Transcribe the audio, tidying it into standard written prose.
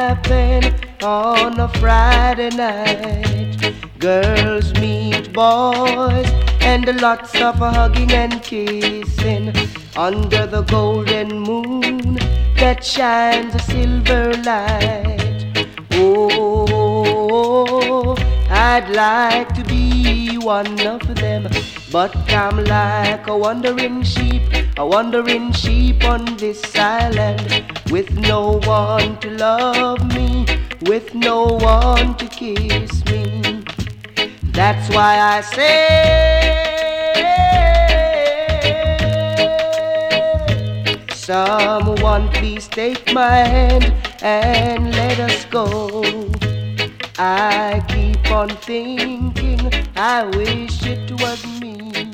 happen on a Friday night. Girls meet boys and lots of hugging and kissing under the golden moon that shines a silver light. Oh, I'd like to be one of them, but I'm like a wandering sheep on this island, with no one to love me, with no one to kiss me. That's why I say, someone please take my hand and let us go. I keep on thinking, I wish it was me.